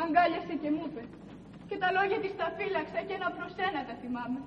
αγκάλιασε και μου είπε. Και τα λόγια της τα φύλαξα και ένα προς ένα τα θυμάμαι.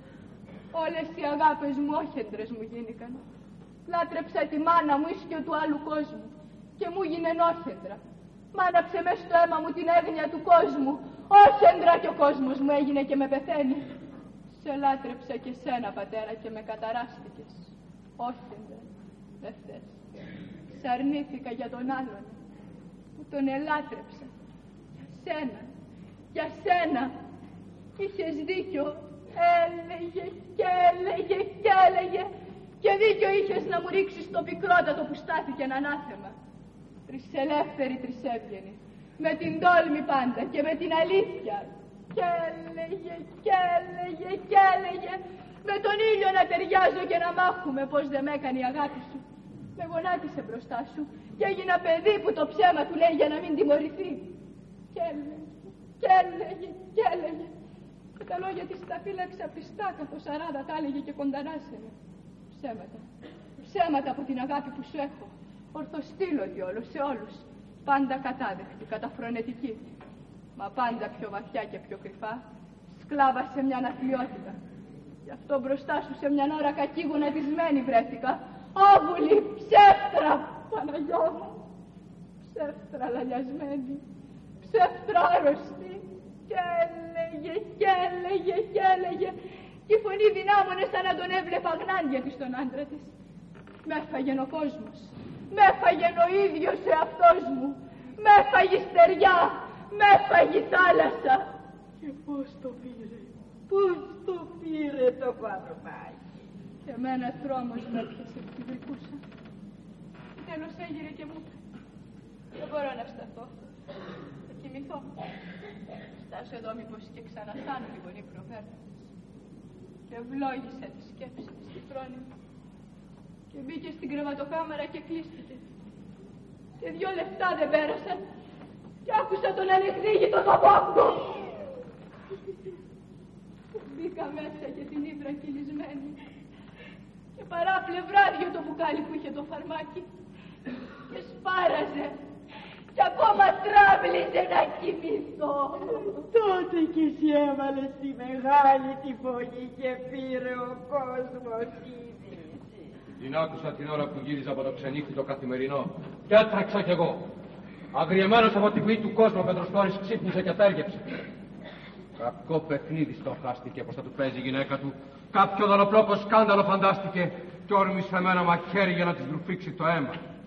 Όλες οι αγάπες μου όχεντρες μου γίνηκαν. Λάτρεψα τη μάνα μου ίσιο του άλλου κόσμου και μου γίνεν όχεντρα. Μ' άναψε μες στο αίμα μου την έγνοια του κόσμου. Όχεντρα κι ο κόσμος μου έγινε και με πεθαίνει. Σε λάτρεψα και σένα, πατέρα, και με καταράστηκες. Όχεντρα, δε θες. Σ' αρνήθηκα για τον άλλον που τον ελάτρεψα. Για σένα, για σένα. Κι είχες δίκιο. Έλεγε και έλεγε και έλεγε. Και δίκιο είχες να μου ρίξεις το πικρότατο που στάθηκε ανάθεμα. Τρισελεύθερη τρισέβγαινη. Με την τόλμη πάντα και με την αλήθεια. Κι έλεγε κι έλεγε κι έλεγε. Με τον ήλιο να ταιριάζω και να μάχουμε πως δεν με έκανε η αγάπη σου. Με γονάτισε μπροστά σου και έγινα παιδί που το ψέμα του λέει για να μην τιμωρηθεί. Κι έλεγε κι έλεγε κι έλεγε. Και τα λόγια της τα φύλαξα πιστά καθώς αράδα τα έλεγε και κοντανάσαινε. Ψέματα. Ψέματα από την αγάπη που σου έχω. Ορθοστήλωτη όλους σε όλους. Πάντα κατάδεχτη, καταφρονετική. Μα πάντα πιο βαθιά και πιο κρυφά. Σκλάβα σε μια αθλιότητα. Γι' αυτό μπροστά σου σε μια ώρα κακή γονατισμένη βρέθηκα. Άβουλη, ψεύτρα, Παναγιώ μου. Ψεύτρα λαλιασμένη. Ψεύτρα άρρωστη. Κι έλεγε, κι έλεγε, κι έλεγε. Και η φωνή δυνάμωνε σαν να τον έβλεπα γνάντια της τον άντρα της. Μ' έφαγεν ο κόσμος. Μ' έφαγεν ο ίδιος εαυτός μου. Μ' έφαγε η στεριά. Μ' έφαγε η θάλασσα. Και πώς το πήρε. Πώς το πήρε το παρομάκι. Και εμένα τρόμος με έπιασε που τη βρικούσα. Τέλος έγειρε και μου είπε. Δεν μπορώ να σταθώ. Θα κοιμηθώ. Στάσω εδώ μήπως και ξανασάνω λίγο η προβέρτα. Και ευλόγησα τη σκέψη της στη φρόνη μου. Και μπήκε στην κρεβατοκάμαρα και κλείστηκε. Και 2 λεπτά δεν πέρασαν. Και άκουσα τον ανεκδίγητο το πόκο. Μπήκα μέσα και την ύδρα κυλισμένη. Και παράπλευράδιο το μπουκάλι που είχε το φαρμάκι. Και σπάραζε. Και ακόμα τράβλιζε να κοιμηθώ. Τότε κι εσύ έβαλες τη μεγάλη τη φωνή και πήρε ο κόσμος είδηση. Την άκουσα την ώρα που γύριζα από το ξενύχτη το καθημερινό. Και έτρεξα κι εγώ. Αγριεμένος από την πνοή του κόσμου, ο Πετροστόρης ξύπνησε και τέργεψε. Κακό παιχνίδι στοχάστηκε πως θα του παίζει η γυναίκα του. Κάποιο δολοπλόκο σκάνδαλο φαντάστηκε και όρμησε με ένα μαχαίρι για να της ρουφήξει το αίμα.